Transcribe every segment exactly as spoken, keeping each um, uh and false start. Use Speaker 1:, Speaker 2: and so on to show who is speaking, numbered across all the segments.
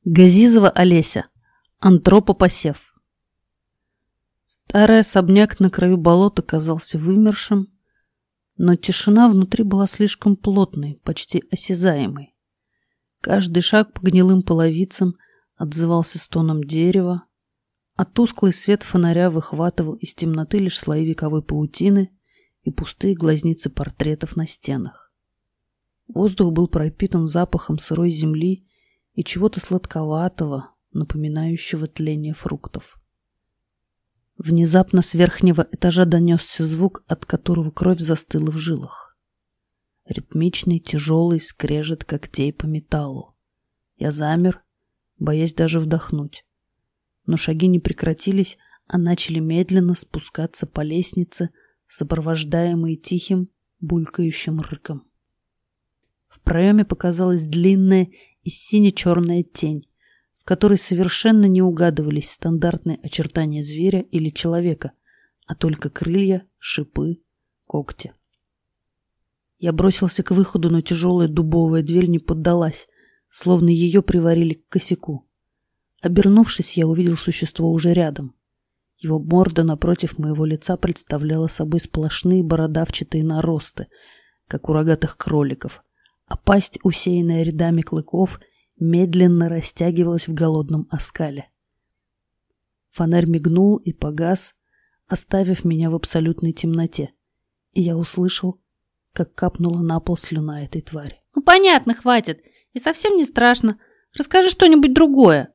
Speaker 1: Газизова Олеся. Антропопосев. Старый особняк на краю болота казался вымершим, но тишина внутри была слишком плотной, почти осязаемой. Каждый шаг по гнилым половицам отзывался стоном дерева, а тусклый свет фонаря выхватывал из темноты лишь слои вековой паутины и пустые глазницы портретов на стенах. Воздух был пропитан запахом сырой земли и чего-то сладковатого, напоминающего тление фруктов. Внезапно с верхнего этажа донесся звук, от которого кровь застыла в жилах. Ритмичный, тяжелый скрежет когтей по металлу. Я замер, боясь даже вдохнуть. Но шаги не прекратились, а начали медленно спускаться по лестнице, сопровождаемые тихим, булькающим рыком. В проеме показалась длинная и сине-черная тень, в которой совершенно не угадывались стандартные очертания зверя или человека, а только крылья, шипы, когти. Я бросился к выходу, но тяжелая дубовая дверь не поддалась, словно ее приварили к косяку. Обернувшись, я увидел существо уже рядом. Его морда напротив моего лица представляла собой сплошные бородавчатые наросты, как у рогатых кроликов, а пасть, усеянная рядами клыков, медленно растягивалась в голодном оскале. Фонарь мигнул и погас, оставив меня в абсолютной темноте, и я услышал, как капнула на пол слюна этой твари.
Speaker 2: «Ну, понятно, хватит. И совсем не страшно. Расскажи что-нибудь другое».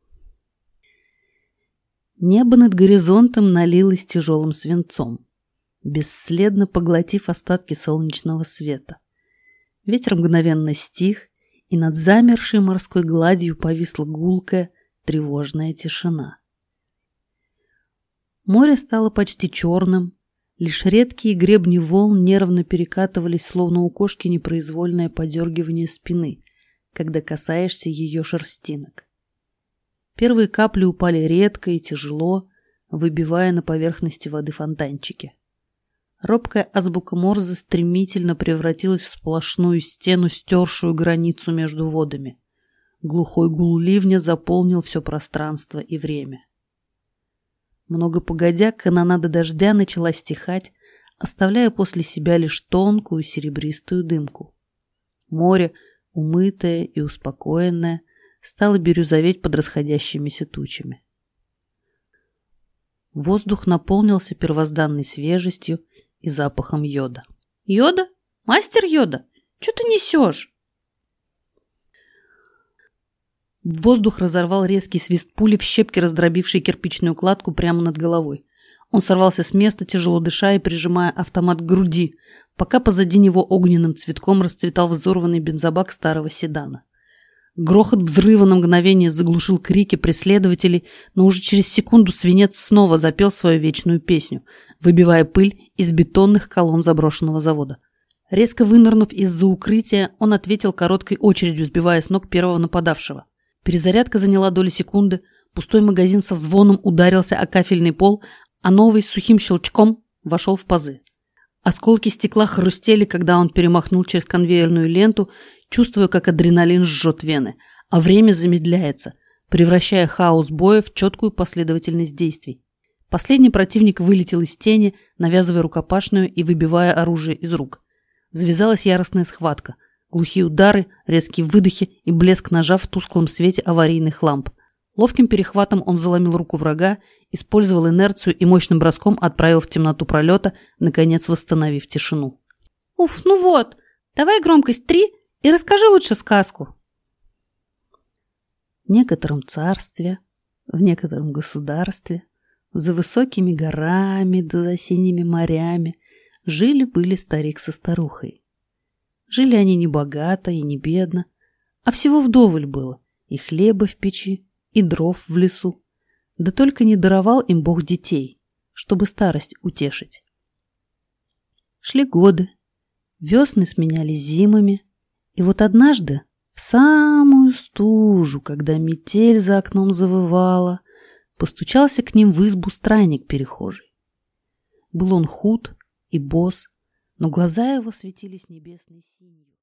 Speaker 1: Небо над горизонтом налилось тяжелым свинцом, бесследно поглотив остатки солнечного света. Ветер мгновенно стих, и над замершей морской гладью повисла гулкая, тревожная тишина. Море стало почти черным, лишь редкие гребни волн нервно перекатывались, словно у кошки непроизвольное подергивание спины, когда касаешься ее шерстинок. Первые капли упали редко и тяжело, выбивая на поверхности воды фонтанчики. Робкая азбука Морзе стремительно превратилась в сплошную стену, стершую границу между водами. Глухой гул ливня заполнил все пространство и время. Много погодя, канонада дождя начала стихать, оставляя после себя лишь тонкую серебристую дымку. Море, умытое и успокоенное, стало бирюзоветь под расходящимися тучами. Воздух наполнился первозданной свежестью и запахом йода.
Speaker 2: «Йода? Мастер йода? Что ты несешь?»
Speaker 1: Воздух разорвал резкий свист пули, в щепки раздробившей кирпичную кладку прямо над головой. Он сорвался с места, тяжело дыша и прижимая автомат к груди, пока позади него огненным цветком расцветал взорванный бензобак старого седана. Грохот взрыва на мгновение заглушил крики преследователей, но уже через секунду свинец снова запел свою вечную песню, выбивая пыль из бетонных колонн заброшенного завода. Резко вынырнув из-за укрытия, он ответил короткой очередью, сбивая с ног первого нападавшего. Перезарядка заняла доли секунды, пустой магазин со звоном ударился о кафельный пол, а новый с сухим щелчком вошел в пазы. Осколки стекла хрустели, когда он перемахнул через конвейерную ленту, чувствуя, как адреналин жжет вены, а время замедляется, превращая хаос боя в четкую последовательность действий. Последний противник вылетел из тени, навязывая рукопашную и выбивая оружие из рук. Завязалась яростная схватка. Глухие удары, резкие выдохи и блеск ножа в тусклом свете аварийных ламп. Ловким перехватом он заломил руку врага, использовал инерцию и мощным броском отправил в темноту пролета, наконец восстановив тишину.
Speaker 2: «Уф, ну вот, давай громкость три и расскажи лучше сказку».
Speaker 1: В некотором царстве, в некотором государстве, за высокими горами да за синими морями жили-были старик со старухой. Жили они не богато и не бедно, а всего вдоволь было, и хлеба в печи, и дров в лесу. Да только не даровал им Бог детей, чтобы старость утешить. Шли годы, весны сменялись зимами, и вот однажды, в самую стужу, когда метель за окном завывала, постучался к ним в избу странник перехожий. Был он худ и бос, но глаза его светились небесной синью.